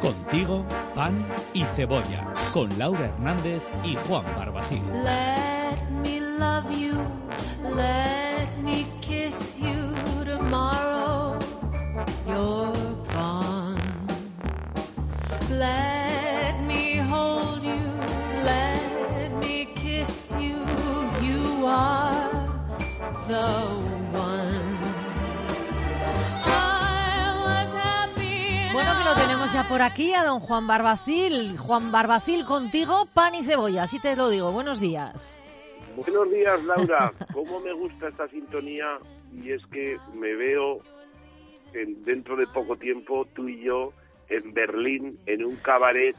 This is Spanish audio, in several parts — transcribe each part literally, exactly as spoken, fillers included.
Contigo, pan y cebolla, con Laura Hernández y Juan Barbacín. Let me love you, let me kiss you tomorrow, you're gone. Let me hold you, let me kiss you, you are the one. Bueno, que lo tenemos ya por aquí a don Juan Barbacil. Juan Barbacil, contigo, pan y cebolla, así te lo digo. Buenos días. Buenos días, Laura. Cómo me gusta esta sintonía, y es que me veo en, dentro de poco tiempo, tú y yo, en Berlín, en un cabaret.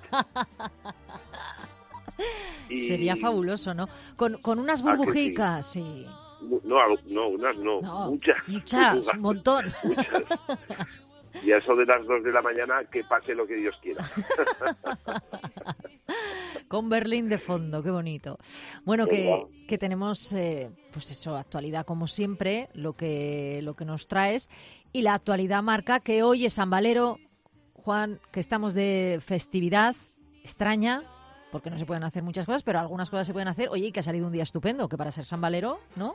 Y... Sería fabuloso, ¿no? Con, con unas burbujicas, sí. sí. No, no, unas no, no muchas. Muchas, un montón. Muchas. Y a eso de las dos de la mañana, que pase lo que Dios quiera. Con Berlín de fondo, qué bonito. Bueno, que, que tenemos, eh, pues eso, actualidad como siempre, lo que, lo que nos traes. Y la actualidad marca que hoy es San Valero, Juan, que estamos de festividad extraña, porque no se pueden hacer muchas cosas, pero algunas cosas se pueden hacer. Oye, y que ha salido un día estupendo, que para ser San Valero, ¿no?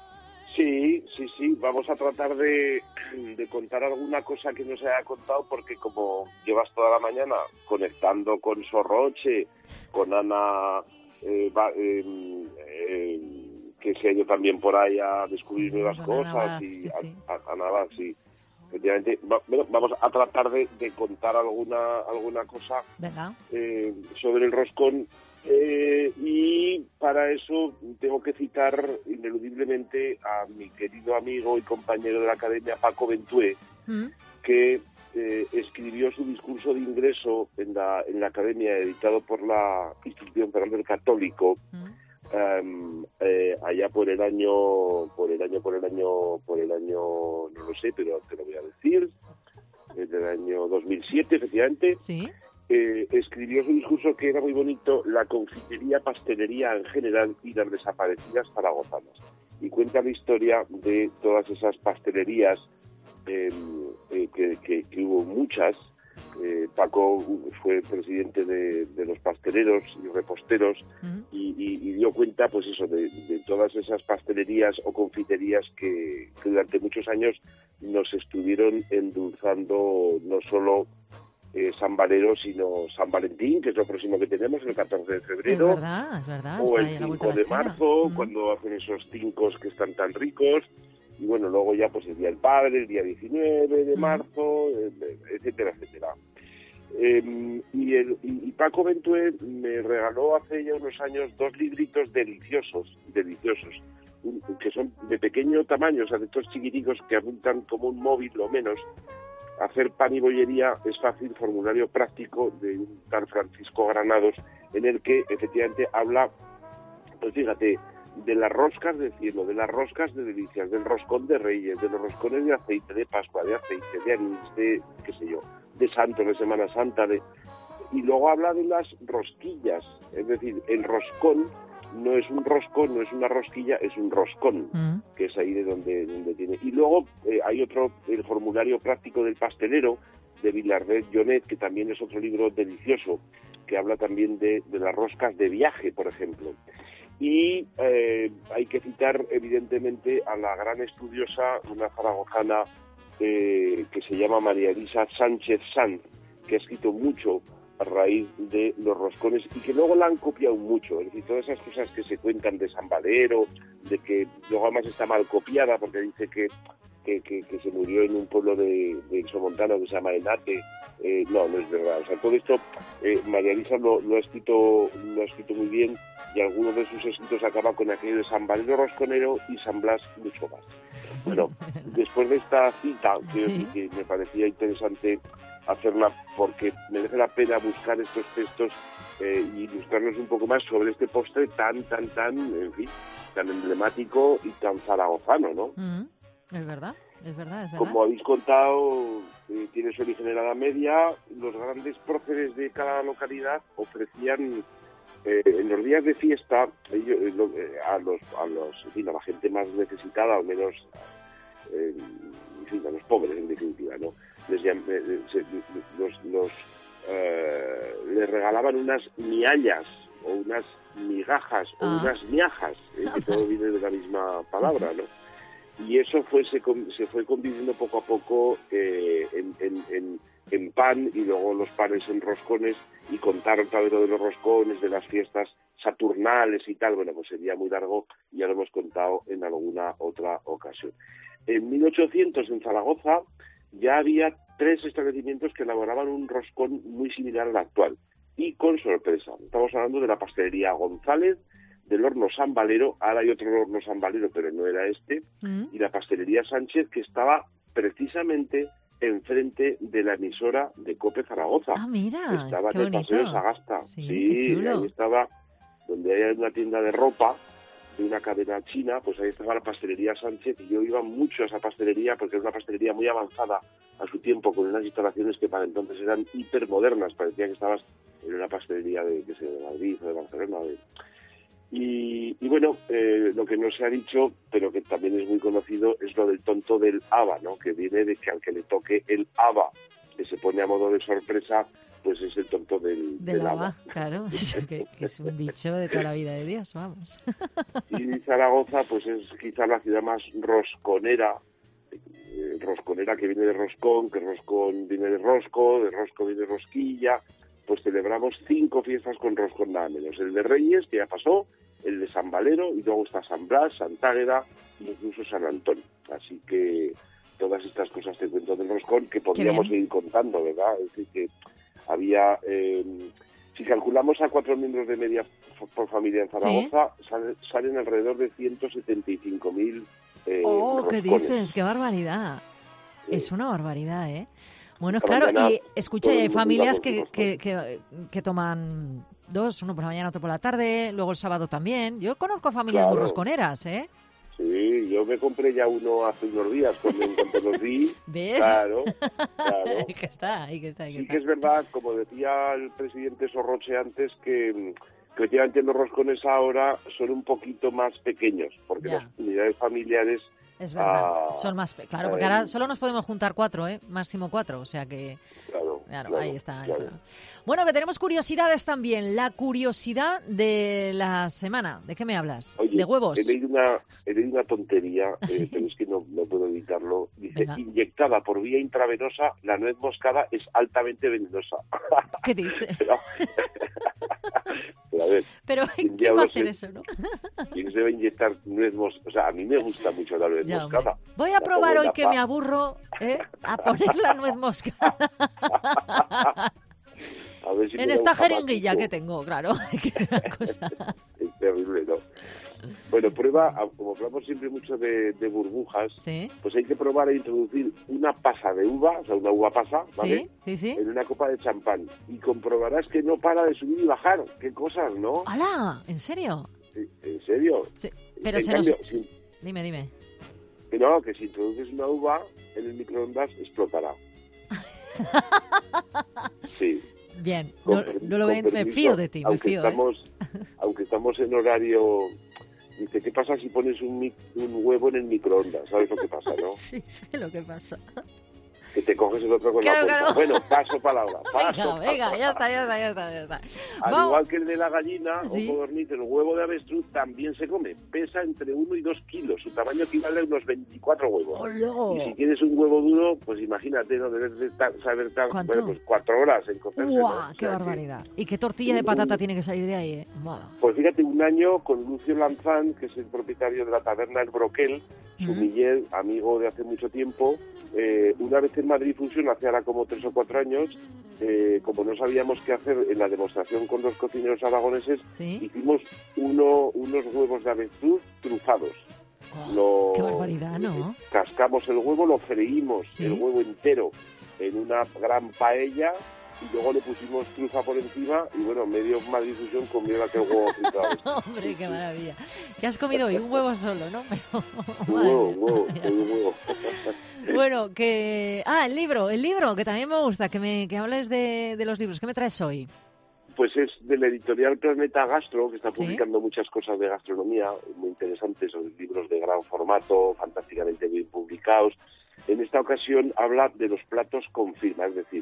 Sí, sí, sí. Vamos a tratar de, de contar alguna cosa que no se haya contado, porque como llevas toda la mañana conectando con Sorroche, con Ana, eh, va, eh, eh, que se ha ido también por ahí a descubrir sí, nuevas cosas, Ana, y sí, sí. A, a, a Nava, sí. Efectivamente, va, bueno, vamos a tratar de, de contar alguna alguna cosa eh, sobre el roscón. Eh, y para eso tengo que citar ineludiblemente a mi querido amigo y compañero de la academia, Paco Bentué, ¿Mm? que eh, escribió su discurso de ingreso en la en la academia, editado por la Institución Federal Católico, ¿Mm? um, eh, allá por el año por el año por el año por el año no lo sé, pero te lo voy a decir, en el año dos mil siete, efectivamente. Sí. Eh, escribió su discurso, que era muy bonito: la confitería, pastelería en general y las desaparecidas zaragozanas. Y cuenta la historia de todas esas pastelerías, eh, eh, que, que, que hubo muchas. Eh, Paco fue presidente de, de los pasteleros y reposteros, uh-huh. y, y, y dio cuenta, pues eso, de, de todas esas pastelerías o confiterías que, que durante muchos años nos estuvieron endulzando no solo Eh, San Valero, sino San Valentín, que es lo próximo que tenemos, el catorce de febrero. Es verdad, es verdad. O el cinco de marzo, mm. cuando hacen esos cincos que están tan ricos. Y bueno, luego ya pues el Día del Padre, el día diecinueve de marzo, mm. etcétera, etcétera. Eh, y, el, y, y Paco Bentué me regaló hace ya unos años dos libritos deliciosos, deliciosos, que son de pequeño tamaño, o sea, de estos chiquiticos que apuntan como un móvil o menos. Hacer pan y bollería es fácil, formulario práctico, de un tal Francisco Granados, en el que efectivamente habla, pues fíjate, de las roscas de cielo, de las roscas de delicias, del roscón de Reyes, de los roscones de aceite, de Pascua, de aceite, de anís, de, qué sé yo, de Santos, de Semana Santa, de... y luego habla de las rosquillas, es decir, el roscón no es un roscón, no es una rosquilla, es un roscón, mm. que es ahí de donde, donde tiene. Y luego eh, hay otro, el formulario práctico del pastelero, de Vilardell Jonet, que también es otro libro delicioso, que habla también de, de las roscas de viaje, por ejemplo. Y eh, hay que citar, evidentemente, a la gran estudiosa, una zaragozana, eh, que se llama María Elisa Sánchez Sanz, que ha escrito mucho a raíz de los roscones, y que luego la han copiado mucho. Es decir, todas esas cosas que se cuentan de San Valero, de que luego además está mal copiada, porque dice que que, que, que se murió en un pueblo de, de Exomontano que se llama Enate, eh, no, no es verdad. O sea, todo esto eh, María Elisa lo, lo ha escrito lo ha escrito muy bien, y algunos de sus escritos acaba con aquello de San Valero Rosconero y San Blas mucho más. Bueno, después de esta cita, que, sí. que me parecía interesante hacerla, porque merece la pena buscar estos textos eh, y ilustrarnos un poco más sobre este postre tan, tan, tan, en fin, tan emblemático y tan zaragozano, ¿no? Mm, es verdad, es verdad, es verdad. Como habéis contado, eh, tiene su origen en la Edad Media. Los grandes próceres de cada localidad ofrecían eh, en los días de fiesta ellos, eh, a los, a los, en fin, a la gente más necesitada, al menos, eh, en fin, a los pobres en definitiva, ¿no? Les llam, eh, se, los, los eh, le regalaban unas miallas o unas migajas o Ah. unas miajas, eh, que todo viene de la misma palabra, ¿no? Y eso fue se, con- se fue convirtiendo poco a poco eh, en, en, en, en pan, y luego los panes en roscones, y contar otra vez lo de los roscones, de las fiestas saturnales y tal. Bueno, pues sería muy largo y ya lo hemos contado en alguna otra ocasión. En mil ochocientos, en Zaragoza, ya había tres establecimientos que elaboraban un roscón muy similar al actual, y con sorpresa. Estamos hablando de la pastelería González, del horno San Valero. Ahora hay otro horno San Valero, pero no era este, Mm. y la pastelería Sánchez, que estaba precisamente enfrente de la emisora de COPE Zaragoza. Ah, mira, Estaba qué en el Paseo de bonito. Sagasta. Sí, Sí, qué chulo. ahí estaba, donde hay una tienda de ropa de una cadena china, pues ahí estaba la pastelería Sánchez, y yo iba mucho a esa pastelería porque era una pastelería muy avanzada a su tiempo, con unas instalaciones que para entonces eran hipermodernas. Parecía que estabas en una pastelería de, que sé, de Madrid o de Barcelona. de- Y, y bueno, eh, lo que no se ha dicho, pero que también es muy conocido, es lo del tonto del haba, ¿no? Que viene de que al que le toque el haba, que se pone a modo de sorpresa, pues es el tonto del, De del la haba. va, claro, que, que es un dicho de toda la vida de Dios, vamos. Y Zaragoza, pues es quizá la ciudad más rosconera, eh, rosconera que viene de roscón, que roscón viene de rosco, de rosco viene rosquilla. Pues celebramos cinco fiestas con roscón nada menos. El de Reyes, que ya pasó, el de San Valero, y luego está San Blas, Santa Águeda e incluso San Antón. Así que todas estas cosas te cuento del roscón, que podríamos bien. seguir contando, ¿verdad? Es decir, que había... eh, si calculamos a cuatro miembros de media f- por familia en Zaragoza, sale- salen alrededor de ciento setenta y cinco mil eh, Oh, ¿qué roscones. dices? ¡Qué barbaridad! Sí. Es una barbaridad, ¿eh? Bueno, Esta claro, mañana y escucha, todo y el hay mundo familias iba con que, sus que, que, que toman dos, uno por la mañana, otro por la tarde, luego el sábado también. Yo conozco familias muy Claro. rosconeras, ¿eh? Sí, yo me compré ya uno hace unos días, cuando en cuanto los vi. ¿Ves? Claro, claro. Ahí que está, ahí que está, ahí que Sí está. que es verdad, como decía el presidente Sorroche antes, que, que efectivamente los roscones ahora son un poquito más pequeños, porque Ya. las unidades familiares... Es verdad, Ah, son más... pe- Claro, porque eh, ahora solo nos podemos juntar cuatro, ¿eh? Máximo cuatro, o sea que... Claro, Claro, claro, ahí está. ahí claro. está. Bueno, que tenemos curiosidades también. La curiosidad de la semana. ¿De qué me hablas? Oye, ¿De huevos? He leído una, he leído una tontería, ¿Ah, eh, sí? pero es que no, no puedo evitarlo. Dice, Venga. inyectada por vía intravenosa, la nuez moscada es altamente venenosa. ¿Qué dice? pero, pero a ver, Pero ¿quién ¿quién va a diablos hacer es? eso, no? ¿quién se va a inyectar nuez moscada? O sea, a mí me gusta mucho la nuez Ya, hombre. moscada. Voy a La probar pongo en hoy la que pa- me aburro, ¿eh? A poner la nuez moscada A ver si me en da esta un jeringuilla jamatico. que tengo, claro. Que es una cosa. Es terrible, ¿no? Bueno, prueba, a- como hablamos siempre mucho de, de burbujas, Sí, pues hay que probar a introducir una pasa de uva, o sea, una uva pasa, ¿vale? sí, sí, sí. En una copa de champán, y comprobarás que no para de subir y bajar. Qué cosas, ¿no? ¡Hala! ¿En serio? Sí, ¿en serio? Sí, pero en se cambio, nos... si, Dime, dime. que no, que si introduces una uva en el microondas explotará. Sí. Bien, con no, per- no lo con ve- me permiso, fío de ti, me aunque fío, ¿eh? estamos, aunque estamos en horario... Dice, ¿qué pasa si pones un, mi- un huevo en el microondas? ¿Sabes lo que pasa, no? Sí, sé lo que pasa. Que te coges el otro con Claro, la punta. claro. Bueno, paso palabra, paso Venga, venga, palabra. ya está, ya está, ya está, ya está. Al Vamos. igual que el de la gallina Sí. o codorniz, el huevo de avestruz también se come. Pesa entre uno y dos kilos. Su tamaño equivale a unos veinticuatro huevos. ¡Hola! Y si quieres un huevo duro, pues imagínate, no debes de estar, saber tan, ¿Cuánto? bueno, pues cuatro horas en cocerse. ¿no? ¡Guau! O ¡Qué sea que- barbaridad! ¿Y qué tortilla de un- patata tiene que salir de ahí, eh? Madre. Pues fíjate, un año con Lucio Lanzán, que es el propietario de la taberna El Broquel, su Ujú. Miguel, amigo de hace mucho tiempo, eh, una vez en Madrid Fusión, hace ahora como tres o cuatro años, eh, como no sabíamos qué hacer en la demostración con los cocineros aragoneses, ¿Sí? hicimos uno, unos huevos de avestruz trufados. Oh, Lo- ¡Qué barbaridad, ¿no? Cascamos el huevo, lo freímos, Sí. el huevo entero, en una gran paella, y luego le pusimos trufa por encima, y bueno, medio Madrid Fusión comió aquel huevo frito. de avestruz. Hombre, qué maravilla. ¿Qué has comido hoy? Un huevo solo, ¿no? Pero, Un madre huevo, mía. un huevo, un huevo. Bueno, que... Ah, el libro, el libro, que también me gusta, que me que hables de, de los libros. ¿Qué me traes hoy? Pues es de la editorial Planeta Gastro, que está Sí. publicando muchas cosas de gastronomía muy interesantes, son libros de gran formato, fantásticamente bien publicados. En esta ocasión habla de los platos con firma, es decir,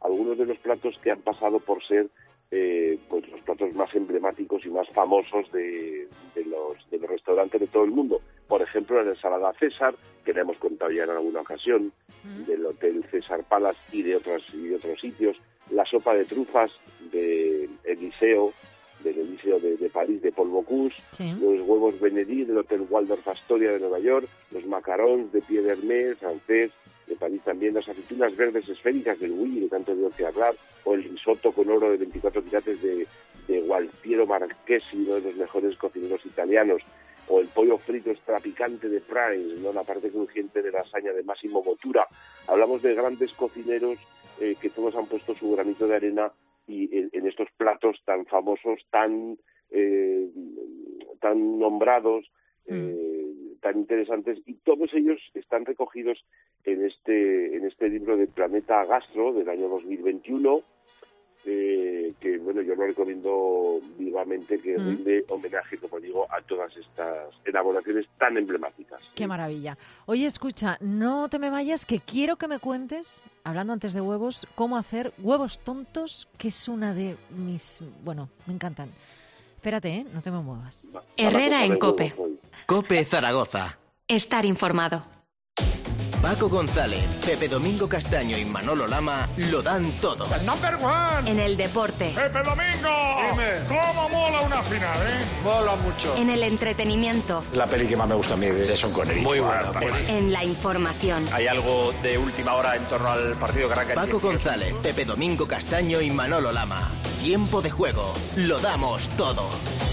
algunos de los platos que han pasado por ser eh, pues los platos más emblemáticos y más famosos de, de, los, de los restaurantes de todo el mundo. Por ejemplo, la ensalada César, que le hemos contado ya en alguna ocasión, mm. del Hotel César Palace y de, otras, y de otros sitios, la sopa de trufas de Eliseo, del Eliseo de, de París, de Paul Bocuse, sí. los huevos Benedí del Hotel Waldorf Astoria de Nueva York, los macarons de Pierre Hermé, francés, de París también, las aceitunas verdes esféricas del Willy, de tanto de que hablar, o el risotto con oro de veinticuatro quilates de, de Gualtiero Marchesi, uno de los mejores cocineros italianos, o el pollo frito extra picante de Price, ¿no? La parte crujiente de lasaña de Massimo Bottura. Hablamos de grandes cocineros eh, que todos han puesto su granito de arena y en, en estos platos tan famosos, tan eh, tan nombrados, eh, mm. tan interesantes, y todos ellos están recogidos en este en este libro de Planeta Gastro del año dos mil veintiuno, eh, que bueno, yo lo recomiendo vivamente, que mm. rinde homenaje, como digo, a todas estas elaboraciones tan emblemáticas. Qué maravilla. Oye, escucha, no te me vayas, que quiero que me cuentes, hablando antes de huevos, cómo hacer huevos tontos, que es una de mis... Bueno, me encantan. Espérate, ¿eh? No te me muevas. Herrera en COPE. COPE Zaragoza. Estar informado. Paco González, Pepe Domingo Castaño y Manolo Lama lo dan todo. ¡El number one! En el deporte. ¡Pepe Domingo! Dime. ¿Cómo mola una final, eh? Mola mucho. En el entretenimiento. La peli que más me gusta a mí de Sean Connery. Muy buena peli. En la información. ¿Hay algo de última hora en torno al partido que arranca? Paco González, Pepe Domingo Castaño y Manolo Lama. Tiempo de juego. Lo damos todo.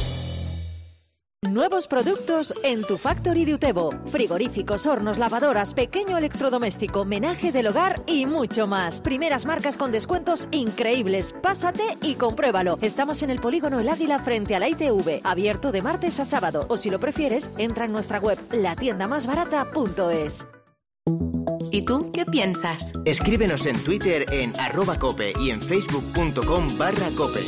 Nuevos productos en tu Factory de Utebo. Frigoríficos, hornos, lavadoras, pequeño electrodoméstico, menaje del hogar y mucho más. Primeras marcas con descuentos increíbles. Pásate y compruébalo. Estamos en el polígono El Águila frente a la I T V. Abierto de martes a sábado. O si lo prefieres, entra en nuestra web la tienda más barata punto es. ¿Y tú qué piensas? Escríbenos en Twitter en arroba cope y en facebook.com barra cope.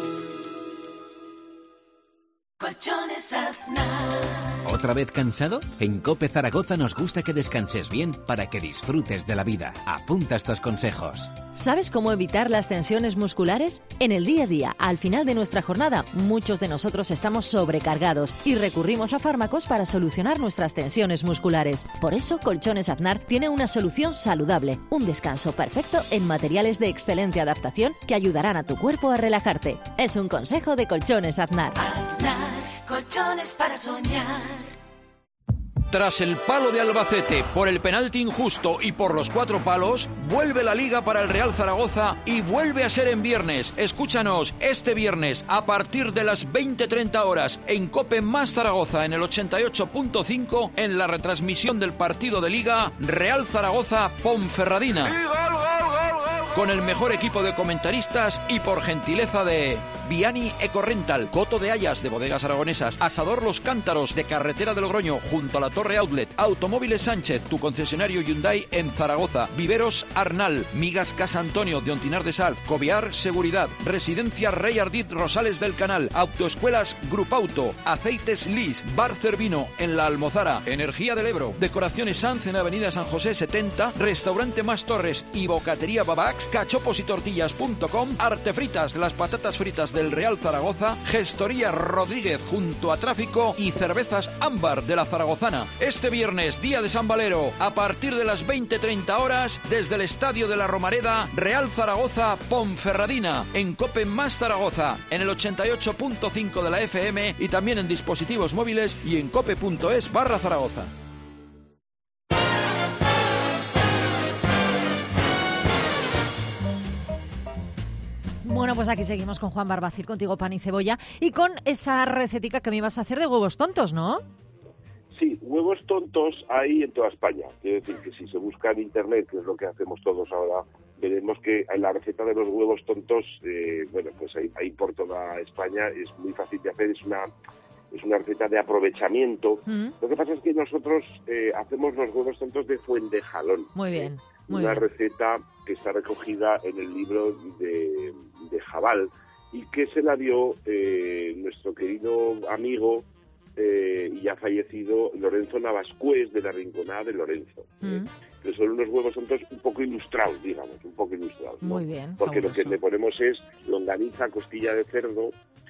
Colchones Aznar. ¿Otra vez cansado? En COPE Zaragoza nos gusta que descanses bien para que disfrutes de la vida. Apunta estos consejos. ¿Sabes cómo evitar las tensiones musculares? En el día a día, al final de nuestra jornada, muchos de nosotros estamos sobrecargados y recurrimos a fármacos para solucionar nuestras tensiones musculares. Por eso, Colchones Aznar tiene una solución saludable, un descanso perfecto en materiales de excelente adaptación que ayudarán a tu cuerpo a relajarte. Es un consejo de Colchones Aznar. Aznar, colchones para soñar. Tras el palo de Albacete por el penalti injusto y por los cuatro palos, vuelve la Liga para el Real Zaragoza y vuelve a ser en viernes. Escúchanos este viernes a partir de las veinte treinta horas en COPE más Zaragoza en el ochenta y ocho punto cinco en la retransmisión del partido de Liga Real Zaragoza-Ponferradina. ¡Sí, gol, gol, gol, gol! Con el mejor equipo de comentaristas y por gentileza de Viani Ecorental, Coto de Hayas de Bodegas Aragonesas, Asador Los Cántaros de Carretera de Logroño junto a la Torre Outlet, Automóviles Sánchez, tu concesionario Hyundai en Zaragoza, Viveros Arnal, Migas Casa Antonio de Ontinar de Sal, Cobiar Seguridad, Residencia Rey Ardit Rosales del Canal, Autoescuelas Grupauto, Aceites Lis, Bar Cervino en La Almozara, Energía del Ebro, Decoraciones Sanz en Avenida San José setenta, Restaurante Más Torres y Bocatería Babax, cachopos y tortillas punto com, Artefritas, las patatas fritas del Real Zaragoza, Gestoría Rodríguez junto a Tráfico y Cervezas Ámbar de la Zaragozana. Este viernes, día de San Valero, a partir de las veinte treinta horas, desde el Estadio de la Romareda, Real Zaragoza, Ponferradina, en COPE más Zaragoza, en el ochenta y ocho punto cinco de la F M y también en dispositivos móviles y en cope punto es barra Zaragoza. Bueno, pues aquí seguimos con Juan Barbacil, contigo pan y cebolla, y con esa recetica que me ibas a hacer de huevos tontos, ¿no? Sí, huevos tontos hay en toda España. Quiero decir que si se busca en Internet, que es lo que hacemos todos ahora, veremos que la receta de los huevos tontos, eh, bueno, pues hay, hay por toda España, es muy fácil de hacer, es una es una receta de aprovechamiento. Mm. Lo que pasa es que nosotros eh, hacemos los huevos tontos de Fuentejalón. Muy bien. Muy una bien. receta que está recogida en el libro de, de Jabal y que se la dio eh, nuestro querido amigo eh, y ha fallecido Lorenzo Navascués de la Rinconada de Lorenzo. Mm. ¿eh? Que son unos huevos tontos un poco ilustrados, digamos, un poco ilustrados, ¿no? Muy bien, porque fabuloso. Lo que le ponemos es longaniza, costilla de cerdo,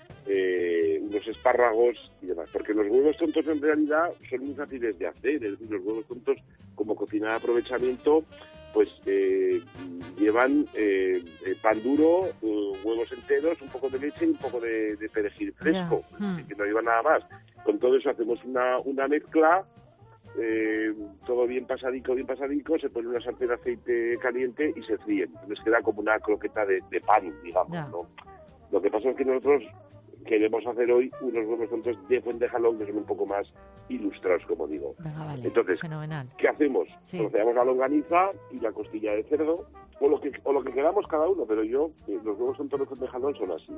eh, unos espárragos y demás. Porque los huevos tontos en realidad son muy fáciles de hacer, es decir, los huevos tontos como cocina de aprovechamiento, pues eh, llevan eh, eh, pan duro, eh, huevos enteros, un poco de leche y un poco de, de perejil fresco, yeah. mm. que no lleva nada más. Con todo eso hacemos una, una mezcla, eh, todo bien pasadico, bien pasadico, se pone una sartén de aceite caliente y se fríe. Entonces queda como una croqueta de, de pan, digamos, yeah. ¿no? Lo que pasa es que nosotros queremos hacer hoy unos huevos tontos de Fuentejalón que son un poco más ilustrados, como digo. Venga, vale. Entonces, fenomenal. ¿qué hacemos? Sí. Troceamos la longaniza y la costilla de cerdo, o lo que o lo que queramos cada uno, pero yo, eh, los huevos tontos de Fuentejalón son así.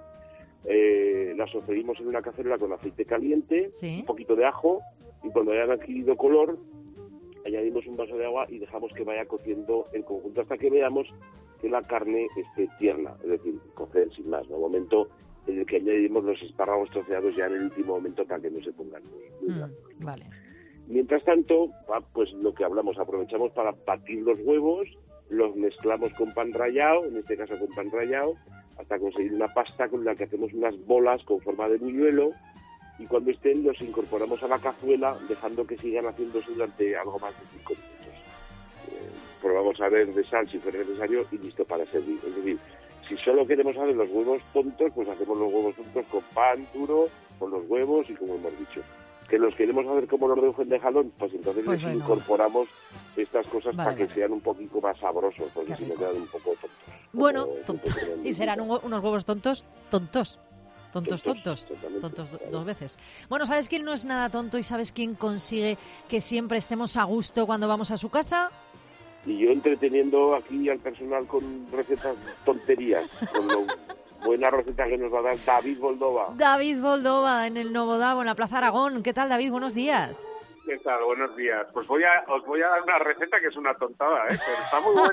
Eh, las sofreímos en una cacerola con aceite caliente, sí. un poquito de ajo, y cuando hayan adquirido color, añadimos un vaso de agua y dejamos que vaya cociendo el conjunto hasta que veamos que la carne esté tierna, es decir, cocer sin más, ¿no? Un momento en el que añadimos los espárragos troceados ya en el último momento para que no se pongan muy, muy Mm, blandos. vale. Mientras tanto, pues lo que hablamos, aprovechamos para batir los huevos, los mezclamos con pan rallado, en este caso con pan rallado, hasta conseguir una pasta con la que hacemos unas bolas con forma de buñuelo, y cuando estén los incorporamos a la cazuela, dejando que sigan haciéndose durante algo más de cinco minutos. Eh, probamos a ver de sal si fuera necesario y listo para servir. Es decir, si solo queremos hacer los huevos tontos, pues hacemos los huevos tontos con pan duro, con los huevos y como hemos dicho. Que los queremos hacer como los de Fuentejalón, pues entonces Pues les bueno. incorporamos estas cosas Vale, para que vale. sean un poquito más sabrosos, porque Qué si no rico. quedan un poco tontos. Bueno, Como- tonto. como Y serán un hue- unos huevos tontos, tontos. Tontos, Tontos, tontos. exactamente, Tontos do- claro. dos veces. Bueno, ¿sabes quién no es nada tonto y sabes quién consigue que siempre estemos a gusto cuando vamos a su casa? Y yo entreteniendo aquí al personal con recetas tonterías, con lo buena receta que nos va a dar David Boldova. David Boldova en el Novodavo, en la Plaza Aragón. ¿Qué tal, David? Buenos días. ¿Qué tal? Buenos días. Pues voy a, os voy a dar una receta que es una tontada, ¿eh? Pero está muy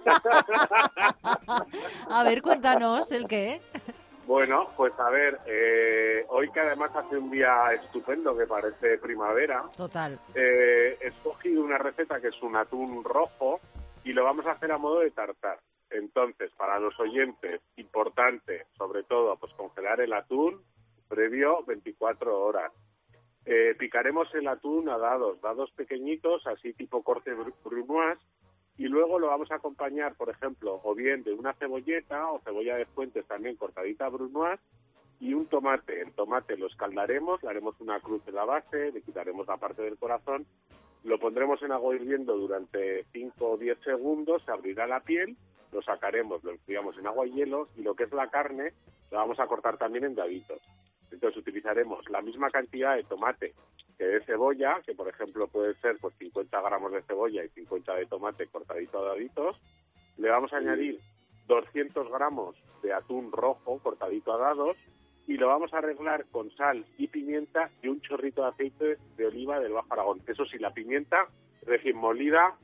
buena. A ver, cuéntanos el qué. Bueno, pues a ver, eh, hoy que además hace un día estupendo que parece primavera, Total. eh, he escogido una receta que es un atún rojo y lo vamos a hacer a modo de tartar. Entonces, para los oyentes, importante, sobre todo, pues congelar el atún previo veinticuatro horas. Eh, picaremos el atún a dados, dados pequeñitos, así tipo corte bru- brunoise, y luego lo vamos a acompañar, por ejemplo, o bien de una cebolleta o cebolla de Fuentes también cortadita brunoise y un tomate. El tomate lo escaldaremos, le haremos una cruz en la base, le quitaremos la parte del corazón, lo pondremos en agua hirviendo durante cinco o diez segundos, se abrirá la piel, lo sacaremos, lo enfriamos en agua y hielo y lo que es la carne la vamos a cortar también en daditos. Entonces utilizaremos la misma cantidad de tomate que de cebolla, que por ejemplo puede ser pues cincuenta gramos de cebolla y cincuenta de tomate cortadito a daditos. Le vamos a añadir doscientos gramos de atún rojo cortadito a dados y lo vamos a arreglar con sal y pimienta y un chorrito de aceite de oliva del Bajo Aragón. Eso sí, la pimienta recién molida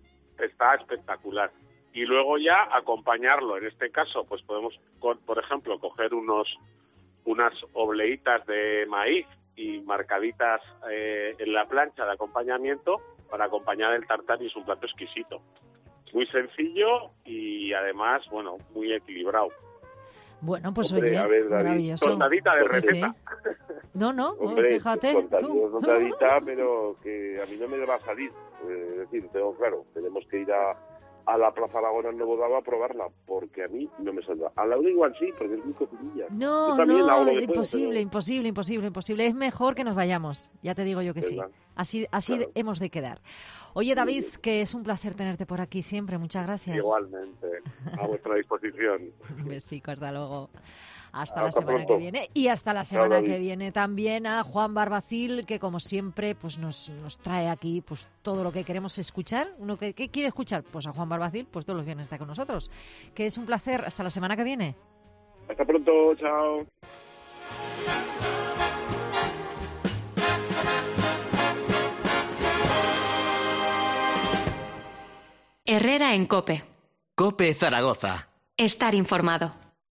está espectacular. Y luego ya acompañarlo, en este caso, pues podemos, por ejemplo, coger unos unas obleitas de maíz y marcaditas eh, en la plancha de acompañamiento para acompañar el tartar y es un plato exquisito. Muy sencillo y además, bueno, muy equilibrado. Bueno, pues Hombre, oye, a ver, David, maravilloso. Tontadita de Sí, receta. sí. No, no, Hombre, fíjate, contadita, tú. contadita, pero que a mí no me va a salir. Eh, es decir, tengo claro, tenemos que ir a, a la Plaza Aragón en Novodava a probarla, porque a mí no me saldrá. A Laura igual sí, porque es muy cocinilla. No, Yo también hago no, lo que puedo, imposible, pero- imposible, imposible, imposible. Es mejor que nos vayamos, ya te digo yo que sí. ¿Verdad? Así, así Claro. hemos de quedar. Oye, David, que es un placer tenerte por aquí siempre. Muchas gracias. Igualmente, a vuestra disposición. Un besico, hasta luego. Hasta, Hasta la semana pronto. que viene. Y hasta la Chao, semana David. que viene también a Juan Barbacil, que como siempre pues nos, nos trae aquí pues todo lo que queremos escuchar. Uno que, ¿qué quiere escuchar? Pues a Juan Barbacil, pues todos los viernes está con nosotros. Que es un placer. Hasta la semana que viene. Hasta pronto, chao. Herrera en COPE. COPE Zaragoza. Estar informado.